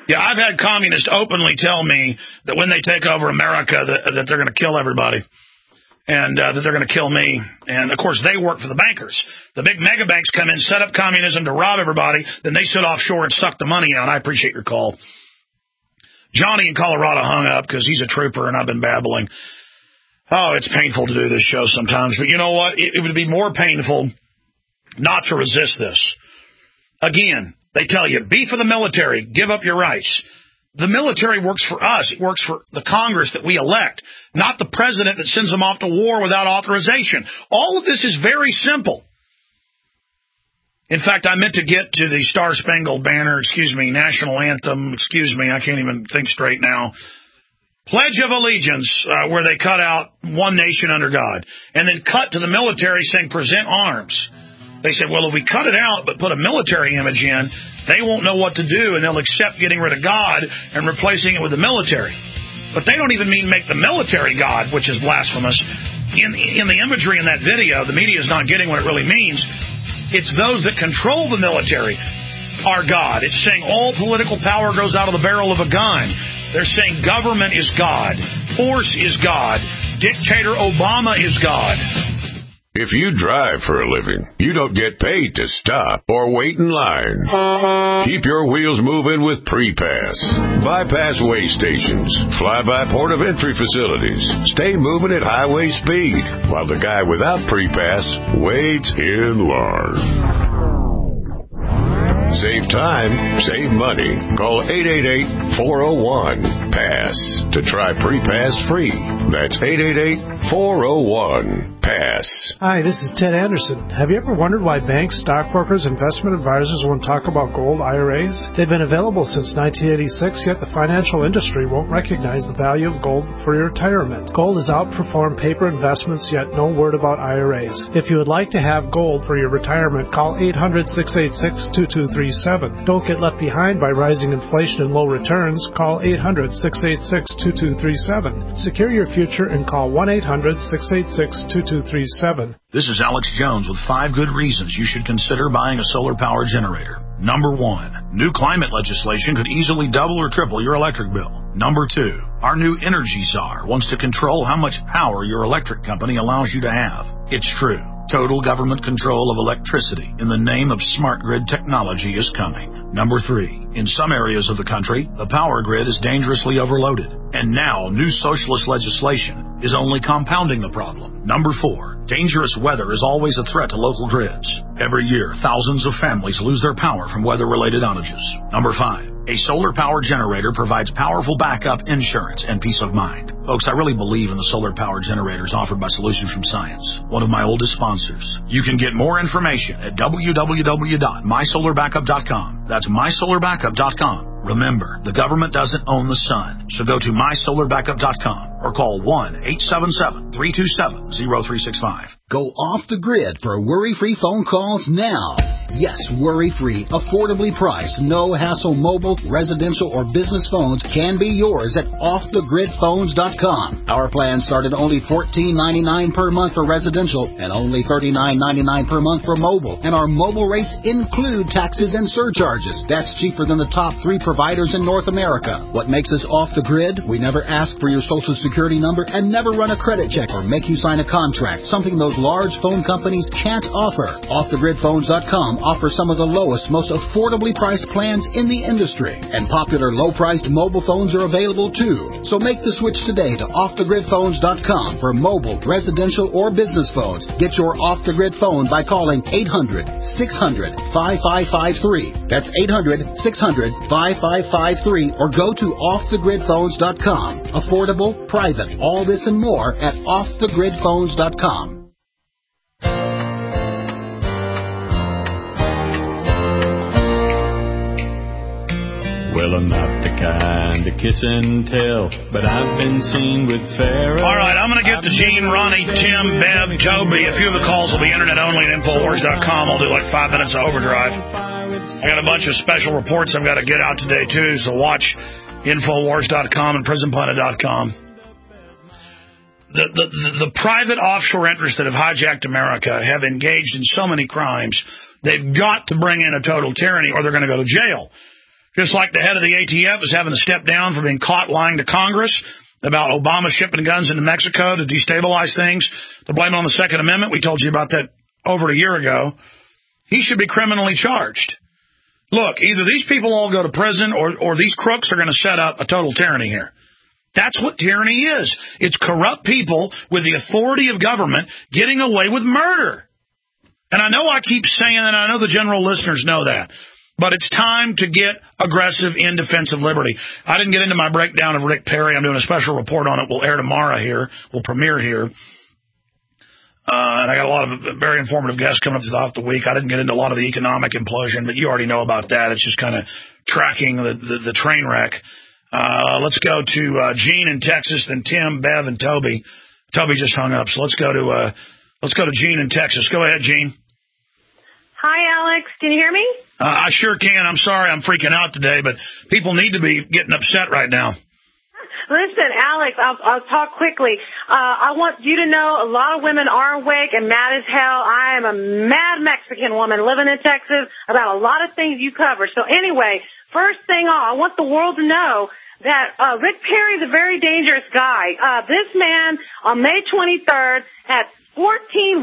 Yeah, I've had communists openly tell me that when they take over America that they're going to kill everybody and that they're going to kill me. And, of course, they work for the bankers. The big mega banks come in, set up communism to rob everybody, then they sit offshore and suck the money out. I appreciate your call. Johnny in Colorado hung up because he's a trooper and I've been babbling. Oh, it's painful to do this show sometimes. But you know what? It would be more painful not to resist this. Again, they tell you, be for the military, give up your rights. The military works for us. It works for the Congress that we elect, not the president that sends them off to war without authorization. All of this is very simple. In fact, I meant to get to the Star-Spangled Banner, national anthem, I can't even think straight now. Pledge of Allegiance, where they cut out one nation under God, and then cut to the military saying, present arms. They said, well, if we cut it out but put a military image in, they won't know what to do, and they'll accept getting rid of God and replacing it with the military. But they don't even mean make the military God, which is blasphemous. In the imagery in that video, the media is not getting what it really means. It's those that control the military are God. It's saying all political power goes out of the barrel of a gun. They're saying government is God. Force is God. Dictator Obama is God. If you drive for a living, you don't get paid to stop or wait in line. Keep your wheels moving with Pre-Pass. Bypass way stations, fly-by port of entry facilities. Stay moving at highway speed while the guy without Pre-Pass waits in line. Save time, save money. Call 888-401-PASS to try Pre-Pass free. That's 888-401-PASS. Hi, this is Ted Anderson. Have you ever wondered why banks, stockbrokers, investment advisors won't talk about gold IRAs? They've been available since 1986, yet the financial industry won't recognize the value of gold for your retirement. Gold has outperformed paper investments, yet no word about IRAs. If you would like to have gold for your retirement, call 800-686-2237. Don't get left behind by rising inflation and low returns. Call 800-686-2237. Secure your future and call 1-800-686-2237. This is Alex Jones with 5 good reasons you should consider buying a solar power generator. Number 1, new climate legislation could easily double or triple your electric bill. Number 2, our new energy czar wants to control how much power your electric company allows you to have. It's true. Total government control of electricity in the name of smart grid technology is coming. Number 3, in some areas of the country, the power grid is dangerously overloaded. And now, new socialist legislation is only compounding the problem. Number 4, dangerous weather is always a threat to local grids. Every year, thousands of families lose their power from weather-related outages. Number 5, a solar power generator provides powerful backup insurance and peace of mind. Folks, I really believe in the solar power generators offered by Solutions from Science, one of my oldest sponsors. You can get more information at www.mysolarbackup.com. That's mysolarbackup.com. Remember, the government doesn't own the sun, so go to mysolarbackup.com or call 1-877-327-0365. Go off the grid for worry-free phone calls now. Yes, worry-free, affordably priced, no-hassle mobile, residential, or business phones can be yours at offthegridphones.com. Our plans start at only $14.99 per month for residential and only $39.99 per month for mobile. And our mobile rates include taxes and surcharges. That's cheaper than the top 3 providers in North America. What makes us off the grid? We never ask for your social security number and never run a credit check or make you sign a contract, something those large phone companies can't offer. Offthegridphones.com offers some of the lowest, most affordably priced plans in the industry. And popular low-priced mobile phones are available too. So make the switch today to offthegridphones.com for mobile, residential, or business phones. Get your off-the-grid phone by calling 800-600-5553. That's 800-600-5553 or go to offthegridphones.com. Affordable, private, all this and more at offthegridphones.com. Well, I'm not the kind to kiss and tell, but I've been seen with Farrah. All right, I'm going to get to Gene, Ronnie, Tim, Bev, Toby. A few of the calls will be internet only at Infowars.com. I'll do like 5 minutes of overdrive. I got a bunch of special reports I've got to get out today, too, so watch Infowars.com and PrisonPlanet.com. The private offshore interests that have hijacked America have engaged in so many crimes, they've got to bring in a total tyranny or they're going to go to jail. Just like the head of the ATF is having to step down for being caught lying to Congress about Obama shipping guns into Mexico to destabilize things, to blame it on the Second Amendment. We told you about that over a year ago. He should be criminally charged. Look, either these people all go to prison or these crooks are going to set up a total tyranny here. That's what tyranny is. It's corrupt people with the authority of government getting away with murder. And I know I keep saying that, and I know the general listeners know that. But it's time to get aggressive in defense of liberty. I didn't get into my breakdown of Rick Perry. I'm doing a special report on it. We'll air tomorrow here. We'll premiere here. And I got a lot of very informative guests coming up throughout the week. I didn't get into a lot of the economic implosion, but you already know about that. It's just kind of tracking the train wreck. Let's go to Gene in Texas, then Tim, Bev, and Toby. Toby just hung up, so let's go to Gene in Texas. Go ahead, Gene. Hi, Alex. Can you hear me? I sure can. I'm sorry I'm freaking out today, but people need to be getting upset right now. Listen, Alex, I'll talk quickly. I want you to know a lot of women are awake and mad as hell. I am a mad Mexican woman living in Texas about a lot of things you cover. So anyway, first thing I want the world to know that Rick Perry is a very dangerous guy. This man on May 23rd had 14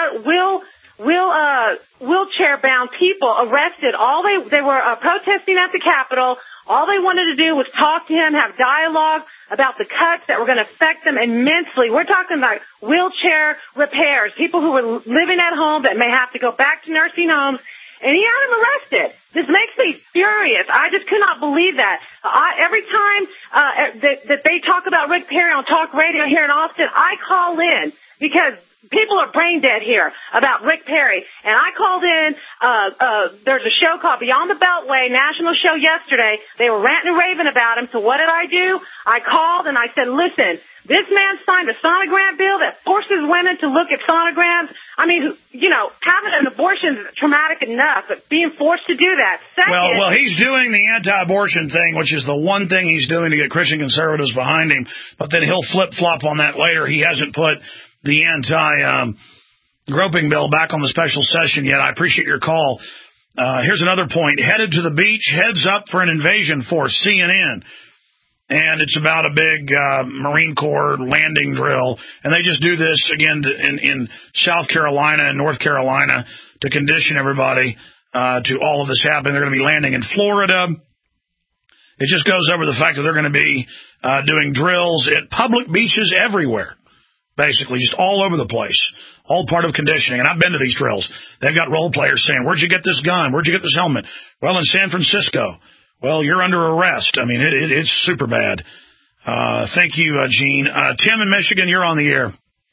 wheelchair-bound people arrested. They were protesting at the Capitol. All they wanted to do was talk to him, have dialogue about the cuts that were going to affect them immensely. We're talking about wheelchair repairs, people who were living at home that may have to go back to nursing homes, and he had him arrested. This makes me furious. I just could not believe that. Every time that they talk about Rick Perry on talk radio here in Austin, I call in because people are brain dead here about Rick Perry. And I called in, there's a show called Beyond the Beltway, national show yesterday. They were ranting and raving about him. So what did I do? I called and I said, listen, this man signed a sonogram bill that forces women to look at sonograms. I mean, you know, having an abortion is traumatic enough, but being forced to do that. Second, well, he's doing the anti-abortion thing, which is the one thing he's doing to get Christian conservatives behind him. But then he'll flip-flop on that later. He hasn't put the anti-groping bill back on the special session yet. I appreciate your call. Here's another point. Headed to the beach, heads up for an invasion force, CNN. And it's about a big Marine Corps landing drill. And they just do this, again, in South Carolina and North Carolina to condition everybody to all of this happening. They're going to be landing in Florida. It just goes over the fact that they're going to be doing drills at public beaches everywhere, basically, just all over the place, all part of conditioning. And I've been to these drills. They've got role players saying, where'd you get this gun? Where'd you get this helmet? Well, in San Francisco. Well, you're under arrest. I mean, it's super bad. Thank you, Gene. Tim in Michigan, you're on the air.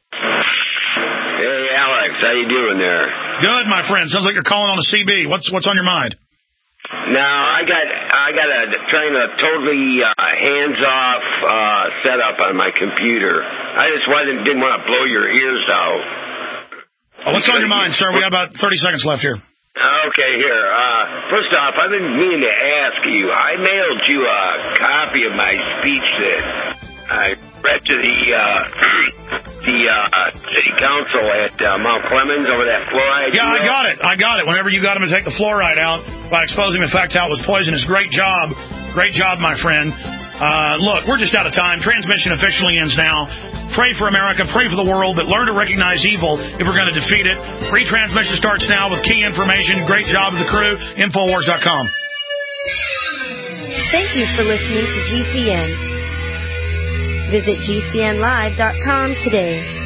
Hey, Alex, how you doing there? Good, my friend. Sounds like you're calling on a CB. What's on your mind? Now, I got trying to totally hands-off setup on my computer. I just didn't want to blow your ears out. What's on your mind, sir? We got about 30 seconds left here. Okay, here. First off, I've been meaning to ask you. I mailed you a copy of my speech that I read to the city council at Mount Clemens over that fluoride. Yeah, I got it. Whenever you got him to take the fluoride out by exposing the fact how it was poisonous. Great job, my friend. Look, we're just out of time. Transmission officially ends now. Pray for America, pray for the world, but learn to recognize evil if we're going to defeat it. Free transmission starts now with key information. Great job to the crew. Infowars.com. Thank you for listening to GCN. Visit GCNlive.com today.